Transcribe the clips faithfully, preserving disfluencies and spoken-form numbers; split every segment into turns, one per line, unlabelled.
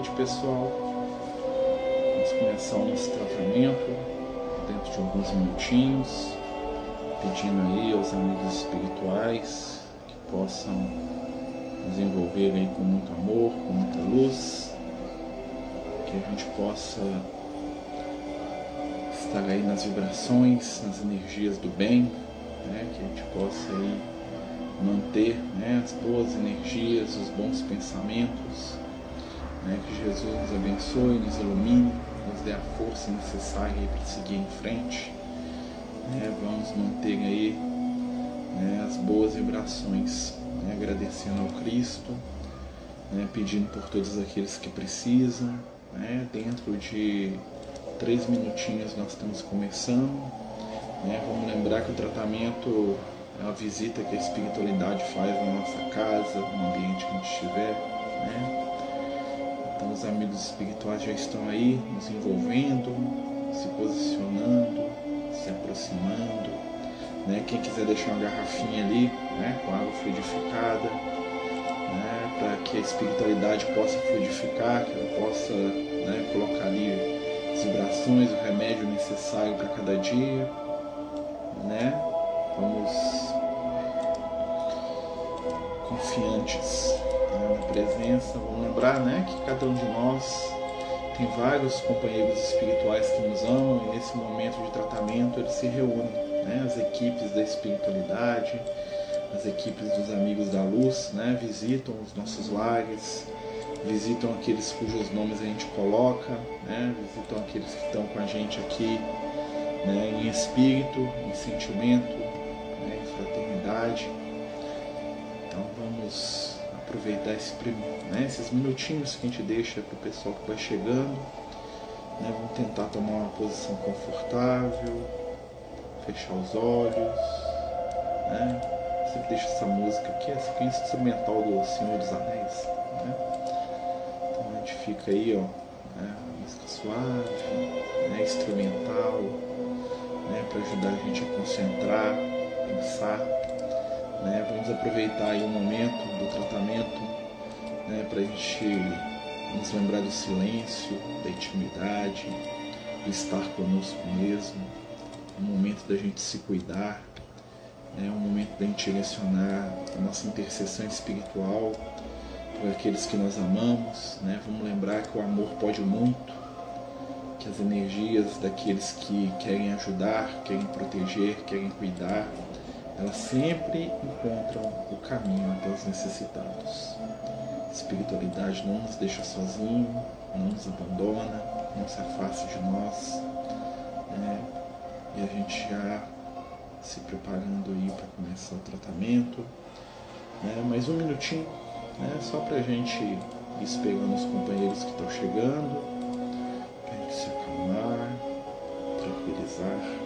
noite, pessoal. Vamos começar o nosso tratamento dentro de alguns minutinhos, pedindo aí aos amigos espirituais que possam nos envolver aí com muito amor, com muita luz, que a gente possa estar aí nas vibrações, nas energias do bem, né? Que a gente possa aí manter, né, as boas energias, os bons pensamentos, né? Que Jesus nos abençoe, nos ilumine, nos dê a força necessária para seguir em frente, né? Vamos manter aí, né, as boas vibrações, né? Agradecendo ao Cristo, né? Pedindo por todos aqueles que precisam, né? Dentro de três minutinhos nós estamos começando, né? Vamos lembrar que o tratamento é uma visita que a espiritualidade faz na nossa casa, no ambiente que a gente estiver, né? Então os amigos espirituais já estão aí nos envolvendo, se posicionando, se aproximando, né? Quem quiser deixar uma garrafinha ali, né, com água fluidificada, né, para que a espiritualidade possa fluidificar, que ela possa, né, colocar ali as vibrações, o remédio necessário para cada dia, né? Vamos confiantes, né, na presença. Vamos lembrar, né, que cada um de nós tem vários companheiros espirituais que nos amam e nesse momento de tratamento eles se reúnem, né, as equipes da espiritualidade, as equipes dos amigos da luz, né, visitam os nossos lares, visitam aqueles cujos nomes a gente coloca, né, visitam aqueles que estão com a gente aqui, né, em espírito, em sentimento, né, em fraternidade. Então vamos aproveitar esse, né, esses minutinhos que a gente deixa para o pessoal que vai chegando, né, vamos tentar tomar uma posição confortável, fechar os olhos, né, sempre deixo essa música aqui, essa aqui é a instrumental do Senhor dos Anéis, né, então a gente fica aí, ó, né, música suave, né, instrumental, né, para ajudar a gente a concentrar, pensar, né, vamos aproveitar aí o momento do tratamento, né, para a gente nos lembrar do silêncio, da intimidade, do estar conosco mesmo, um momento da gente se cuidar, né, um momento da gente direcionar a nossa intercessão espiritual por aqueles que nós amamos, né, vamos lembrar que o amor pode muito, que as energias daqueles que querem ajudar, querem proteger, querem cuidar, elas sempre encontram o caminho até os necessitados. A espiritualidade não nos deixa sozinhos, não nos abandona, não se afasta de nós, né? E a gente já se preparando aí para começar o tratamento, né? Mais um minutinho, né? Só para a gente ir esperando os companheiros que estão chegando, para a gente se acalmar, tranquilizar.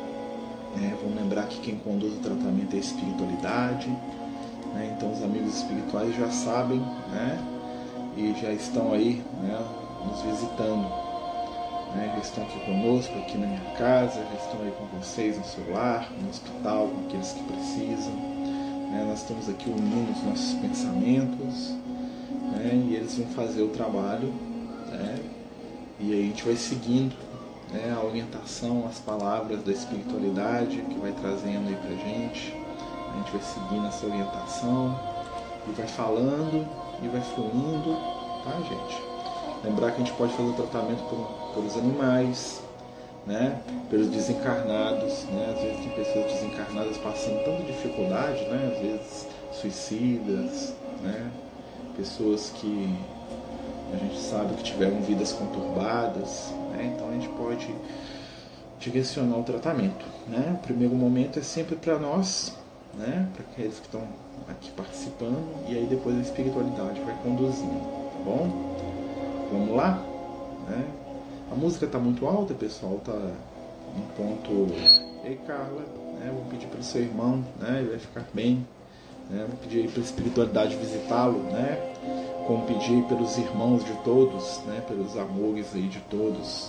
É, vamos lembrar que quem conduz o tratamento é a espiritualidade, né? Então os amigos espirituais já sabem, né? E já estão aí, né, nos visitando, né? Já estão aqui conosco, aqui na minha casa, já estão aí com vocês no seu lar, no hospital, com aqueles que precisam, né? Nós estamos aqui unindo os nossos pensamentos, né? E eles vão fazer o trabalho, né? E aí a gente vai seguindo, né, a orientação, as palavras da espiritualidade que vai trazendo aí pra gente. A gente vai seguindo essa orientação e vai falando e vai fluindo, tá, gente? Lembrar que a gente pode fazer o tratamento por, pelos animais, né, pelos desencarnados, né? Às vezes tem pessoas desencarnadas passando tanta dificuldade, né? Às vezes suicidas, né? Pessoas que a gente sabe que tiveram vidas conturbadas, né? Então a gente pode direcionar o tratamento, né? O primeiro momento é sempre para nós, né? Para aqueles que estão aqui participando, e aí depois a espiritualidade vai conduzindo, tá bom? Vamos lá, né? A música está muito alta, pessoal, tá em ponto. Ei, Carla, né? Vou pedir para o seu irmão, né? Ele vai ficar bem, né? Vou pedir para a espiritualidade visitá-lo, né? Como pedir pelos irmãos de todos, né, pelos amores aí de todos.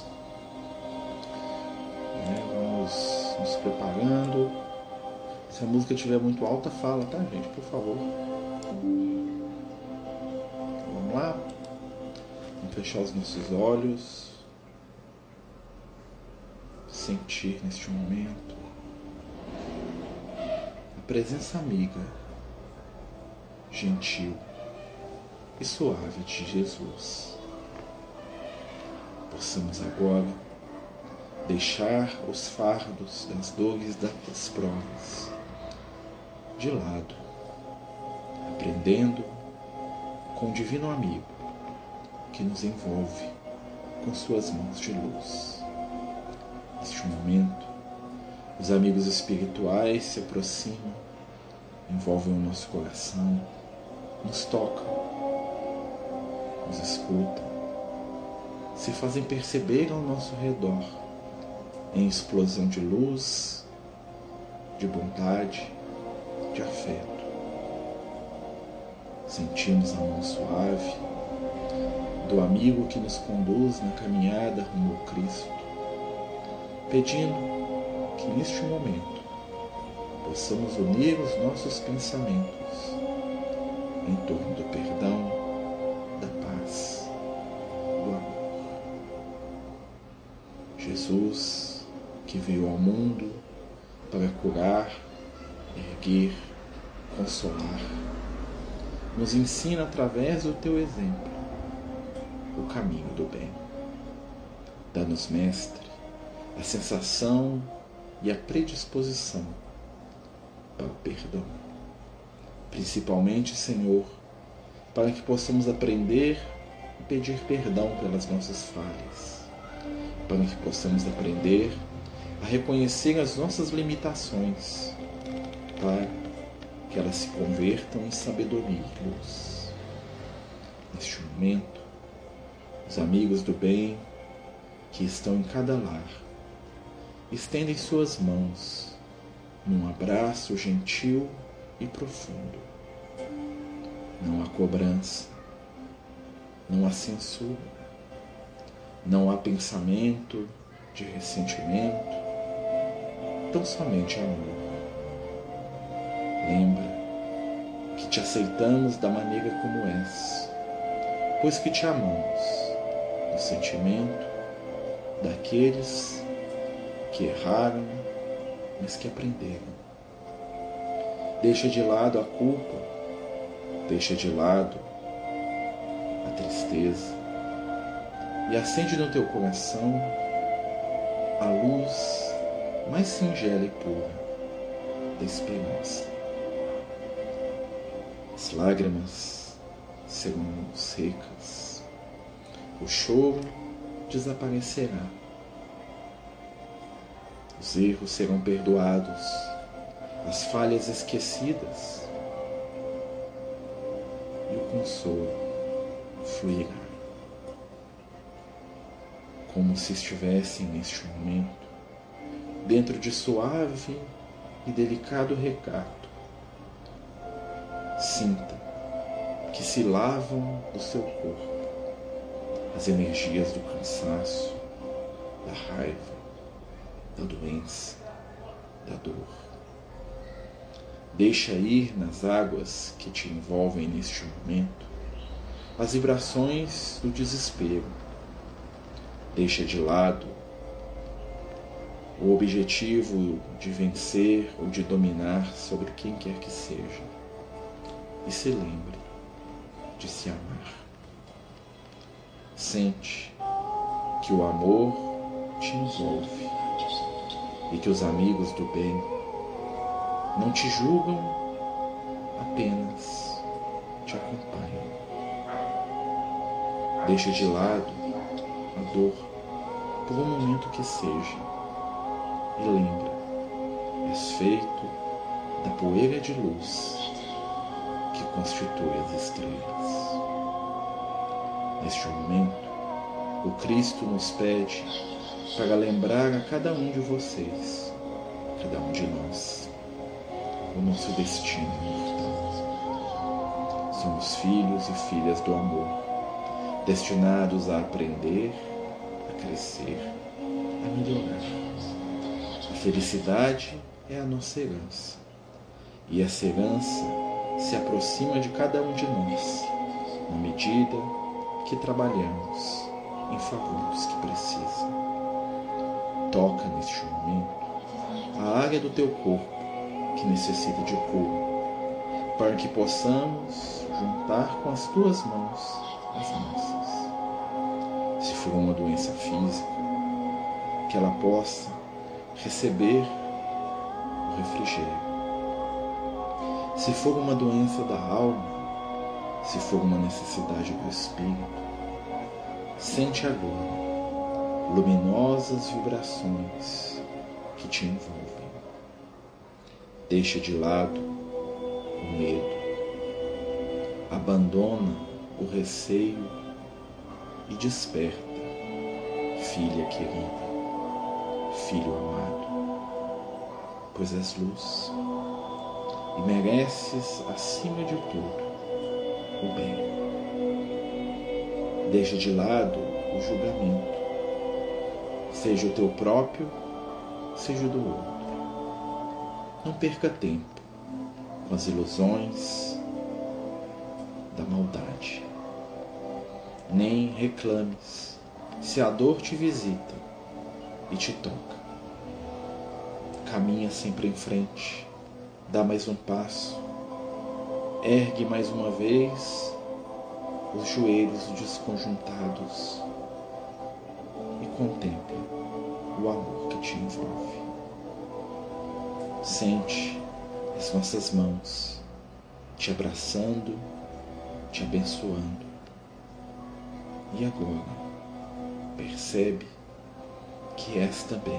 Né, vamos nos preparando. Se a música estiver muito alta, fala, tá, gente? Por favor. Vamos lá? fechar os nossos olhos, sentir neste momento a presença amiga, gentil e suave de Jesus. Possamos agora deixar os fardos das dores das provas de lado, aprendendo com o Divino Amigo que nos envolve com suas mãos de luz. Neste momento, os amigos espirituais se aproximam, envolvem o nosso coração, nos tocam, nos escutam, se fazem perceber ao nosso redor em explosão de luz, de bondade, de afeto. Sentimos a mão suave do amigo que nos conduz na caminhada rumo ao Cristo, pedindo que neste momento possamos unir os nossos pensamentos em torno do perdão, da paz, do amor. Jesus, que veio ao mundo para curar, erguer, consolar, nos ensina através do teu exemplo o caminho do bem. Dá-nos, Mestre, a sensação e a predisposição para o perdão. Principalmente, Senhor, para que possamos aprender a pedir perdão pelas nossas falhas, para que possamos aprender a reconhecer as nossas limitações, para que elas se convertam em sabedoria e luz. Neste momento, os amigos do bem que estão em cada lar estendem suas mãos num abraço gentil e profundo. Não há cobrança, não há censura, não há pensamento de ressentimento, tão somente amor. Lembra que te aceitamos da maneira como és, pois que te amamos no sentimento daqueles que erraram, mas que aprenderam. Deixa de lado a culpa, deixa de lado a tristeza e acende no teu coração a luz mais singela e pura da esperança. As lágrimas serão secas, o choro desaparecerá, os erros serão perdoados, as falhas esquecidas, e o consolo fluirá. Como se estivessem neste momento dentro de suave e delicado regato. Sinta que se lavam do seu corpo as energias do cansaço, da raiva, da doença, da dor. Deixa ir nas águas que te envolvem neste momento as vibrações do desespero. Deixa de lado o objetivo de vencer ou de dominar sobre quem quer que seja. E se lembre de se amar. Sente que o amor te envolve e que os amigos do bem não te julgam, apenas te acompanham. Deixa de lado a dor por um momento que seja e lembra, és feito da poeira de luz que constitui as estrelas. Neste momento, o Cristo nos pede para lembrar a cada um de vocês, cada um de nós, o nosso destino mortal. Somos filhos e filhas do amor, destinados a aprender, a crescer, a melhorar. A felicidade é a nossa herança, e essa herança se aproxima de cada um de nós, na medida que trabalhamos em favor dos que precisam. Toca neste momento a área do teu corpo que necessita de cura, para que possamos juntar com as tuas mãos as nossas. Se for uma doença física, que ela possa receber o refrigério. Se for uma doença da alma, se for uma necessidade do espírito, sente agora luminosas vibrações que te envolvem. Deixa de lado o medo, abandona o receio e desperta, filha querida, filho amado, pois és luz e mereces, acima de tudo, o bem. Deixa de lado o julgamento, seja o teu próprio, seja o do outro. Não perca tempo com as ilusões da maldade, nem reclames se a dor te visita e te toca. Caminha sempre em frente, dá mais um passo, ergue mais uma vez os joelhos desconjuntados e contempla o amor que te envolve. Sente as nossas mãos te abraçando, te abençoando. E agora percebe que és também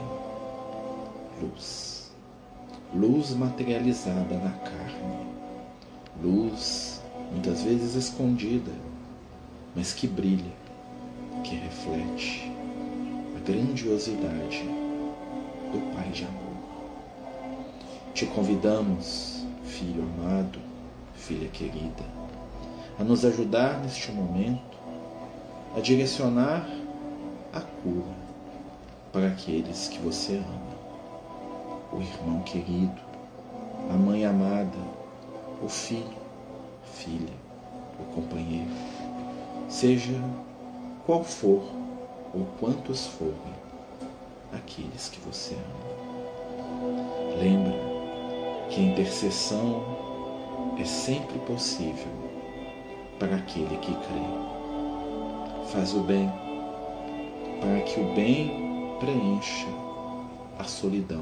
luz, luz materializada na carne, luz muitas vezes escondida, mas que brilha, que reflete a grandiosidade do Pai de amor. Te convidamos, filho amado, filha querida, a nos ajudar neste momento a direcionar a cura para aqueles que você ama. O irmão querido, a mãe amada, o filho, filha, o companheiro, seja qual for ou quantos forem aqueles que você ama. Lembra que a intercessão é sempre possível para aquele que crê. Faz o bem para que o bem preencha a solidão.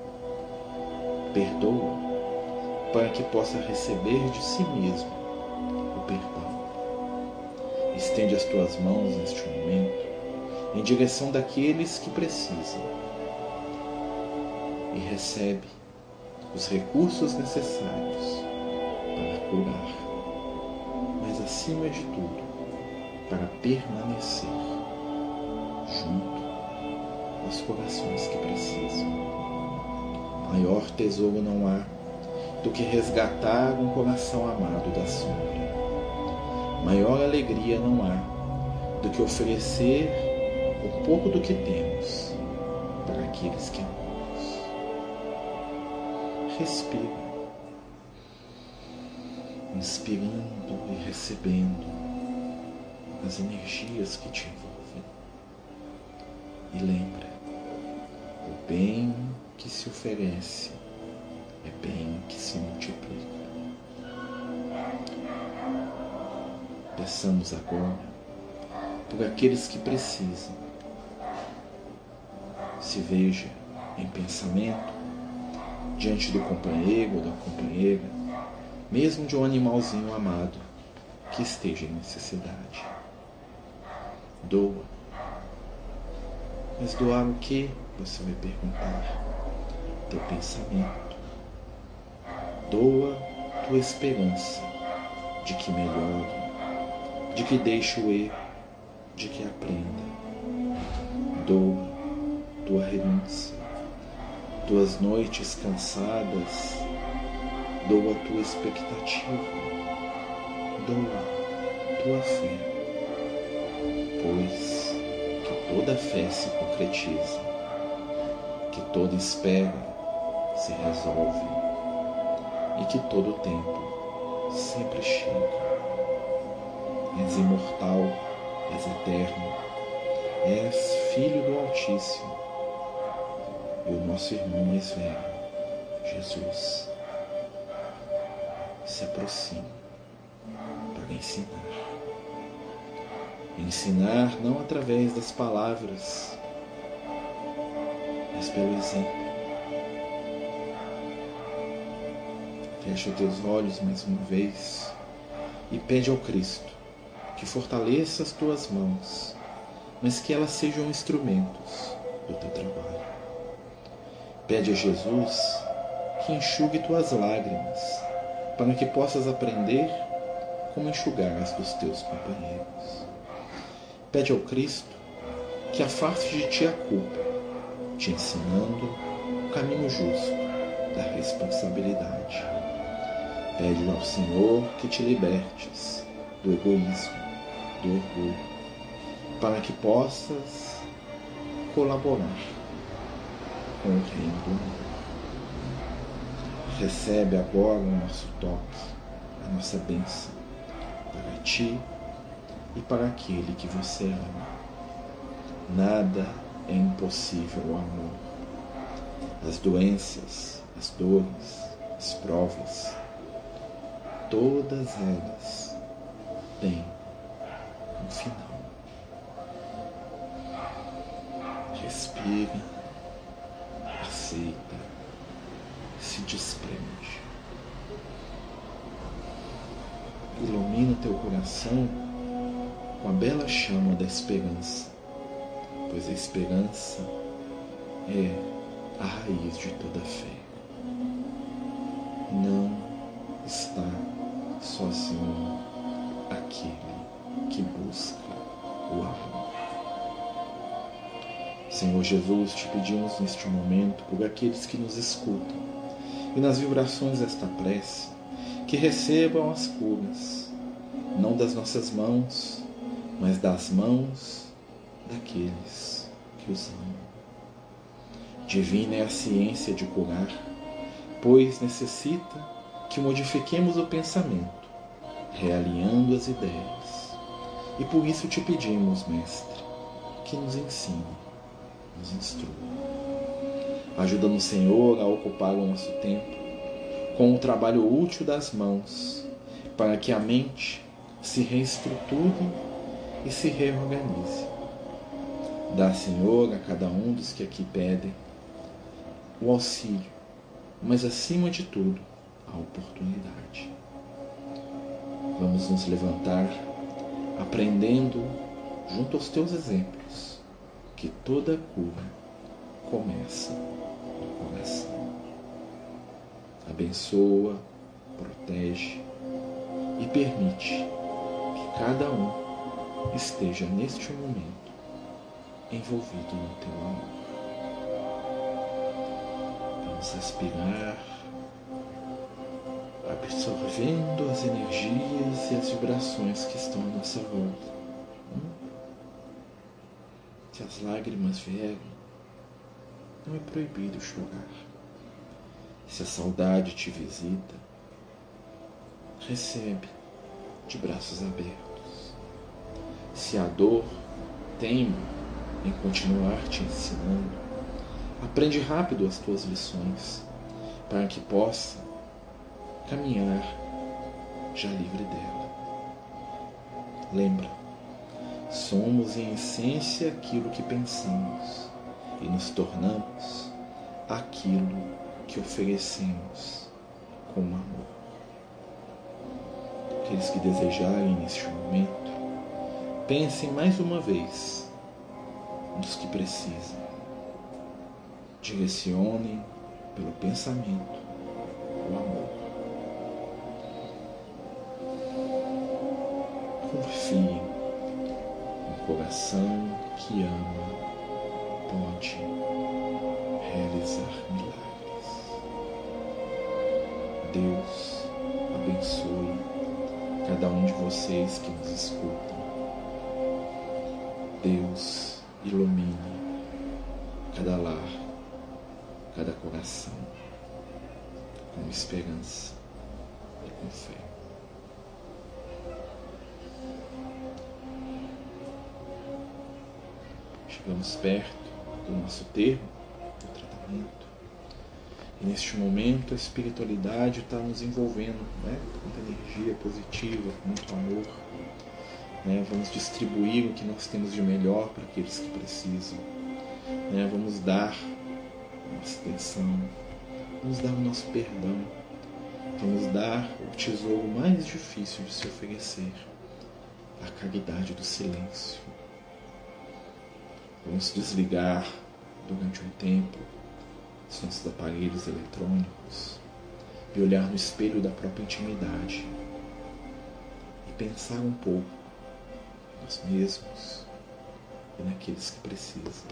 Perdoa para que possa receber de si mesmo o perdão. Estende as tuas mãos neste momento em direção daqueles que precisam e recebe os recursos necessários para curar, mas acima de tudo, para permanecer junto aos corações que precisam. Maior tesouro não há do que resgatar um coração amado da sombra. Maior alegria não há do que oferecer o pouco do que temos para aqueles que amamos. Respira, inspirando e recebendo as energias que te envolvem. E lembra, o bem que se oferece é bem que se multiplica. Peçamos agora por aqueles que precisam. Se veja em pensamento diante do companheiro ou da companheira, mesmo de um animalzinho amado que esteja em necessidade. Doa. Mas doar o que? Você vai perguntar. Teu pensamento. Doa tua esperança de que melhore, de que deixe o erro, de que aprenda. Doa tua renúncia, tuas noites cansadas. Doa tua expectativa. Doa tua fé, pois que toda fé se concretiza, que toda espera se resolve e que todo tempo sempre chega. És imortal és eterno, és Filho do Altíssimo, e o nosso irmão mais velho, Jesus, se aproxima para ensinar. Ensinar não através das palavras, mas pelo exemplo. Fecha os teus olhos mais uma vez e pede ao Cristo que fortaleça as tuas mãos, mas que elas sejam instrumentos do teu trabalho. Pede a Jesus que enxugue tuas lágrimas, para que possas aprender como enxugar as dos teus companheiros. Pede ao Cristo que afaste de ti a culpa, te ensinando o caminho justo da responsabilidade. Pede ao Senhor que te libertes do egoísmo, do orgulho, para que possas colaborar com o reino do amor. Recebe agora o nosso toque, a nossa bênção, para ti e para aquele que você ama. Nada é impossível ao amor. As doenças, as dores, as provas, todas elas têm um final. Respira, aceita, se desprende. Ilumina teu coração com a bela chama da esperança, pois a esperança é a raiz de toda fé. Não está sozinho aquele que busca o amor. Senhor Jesus, te pedimos neste momento por aqueles que nos escutam e nas vibrações desta prece, que recebam as curas, não das nossas mãos, mas das mãos daqueles que os amam. Divina é a ciência de curar, pois necessita que modifiquemos o pensamento, realinhando as ideias. E por isso te pedimos, Mestre, que nos ensine, nos instrua. Ajuda-nos, Senhor, a ocupar o nosso tempo com o trabalho útil das mãos, para que a mente se reestruture e se reorganize. Dá, Senhor, a cada um dos que aqui pedem o auxílio, mas acima de tudo, a oportunidade. Vamos nos levantar aprendendo, junto aos teus exemplos, que toda cura começa no coração. Abençoa, protege e permite que cada um esteja neste momento envolvido no teu amor. Vamos respirar, absorvendo as energias e as vibrações que estão à nossa volta. Se as lágrimas vierem, não é proibido chorar. Se a saudade te visita, recebe de braços abertos. Se a dor teima em continuar te ensinando, aprende rápido as tuas lições, para que possa caminhar já livre dela. Lembra, somos em essência aquilo que pensamos e nos tornamos aquilo que oferecemos com amor. Aqueles que desejarem neste momento, pensem mais uma vez nos que precisam. Direcionem pelo pensamento o amor. Confiem. Um coração que ama pode realizar milagres. Deus abençoe cada um de vocês que nos escutam. Deus ilumine cada lar, cada coração, com esperança e com fé. Chegamos perto do nosso termo do tratamento. E neste momento a espiritualidade está nos envolvendo, né? Com muita energia positiva, com muito amor. Né? Vamos distribuir o que nós temos de melhor para aqueles que precisam. Né? Vamos dar a nossa atenção, vamos dar o nosso perdão, vamos dar o tesouro mais difícil de se oferecer, a caridade do silêncio. Vamos desligar durante um tempo os nossos aparelhos eletrônicos e olhar no espelho da própria intimidade e pensar um pouco em nós mesmos e naqueles que precisam.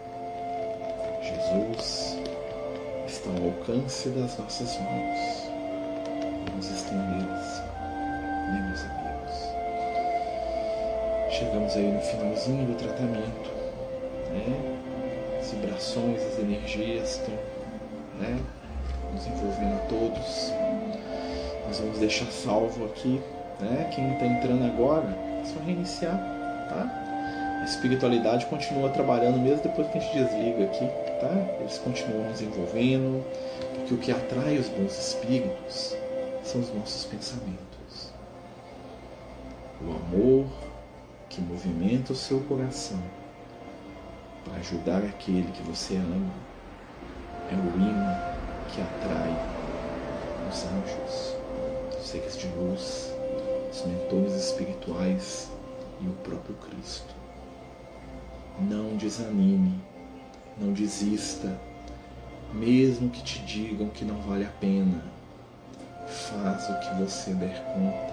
Jesus está ao alcance das nossas mãos. Vamos estendê-las, né, meus amigos? Chegamos aí no finalzinho do tratamento, né? As vibrações, as energias estão, né, nos envolvendo a todos. Nós vamos deixar salvo aqui, né? Quem está entrando agora, é só reiniciar, tá? A espiritualidade continua trabalhando mesmo depois que a gente desliga aqui, tá? Eles continuam nos envolvendo, porque o que atrai os bons espíritos são os nossos pensamentos. O amor que movimenta o seu coração para ajudar aquele que você ama é o imã que atrai os anjos, os seres de luz, os mentores espirituais e o próprio Cristo. Não desanime, não desista, mesmo que te digam que não vale a pena. Faz o que você der conta.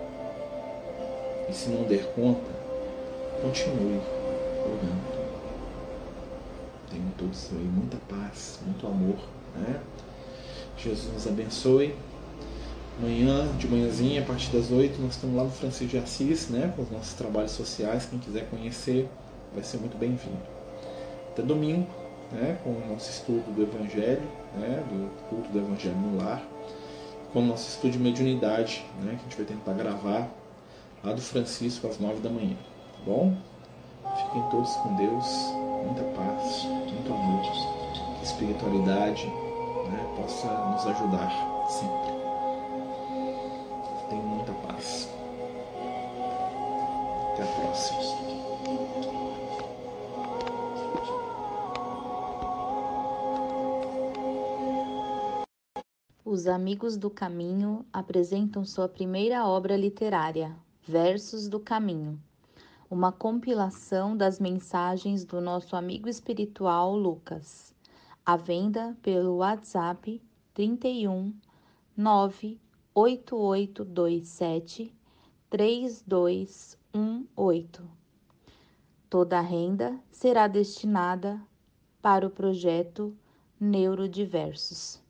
E se não der conta, continue orando. Tenham todos aí muita paz, muito amor, né? Jesus nos abençoe. Amanhã, de manhãzinha, a partir das oito, nós estamos lá no Francisco de Assis, né? Com os nossos trabalhos sociais. Quem quiser conhecer, vai ser muito bem-vindo. Até domingo, né, com o nosso estudo do Evangelho, né, do culto do Evangelho no lar, com o nosso estudo de mediunidade, né, que a gente vai tentar gravar lá do Francisco às nove da manhã. Tá bom? Fiquem todos com Deus, muita paz, muito amor, que a espiritualidade, né, possa nos ajudar sempre. Tenham muita paz. Até a próxima.
Os Amigos do Caminho apresentam sua primeira obra literária, Versos do Caminho, uma compilação das mensagens do nosso amigo espiritual Lucas, à venda pelo WhatsApp trinta e um, nove oito oito dois sete, três dois um oito. Toda a renda será destinada para o projeto Neurodiversos.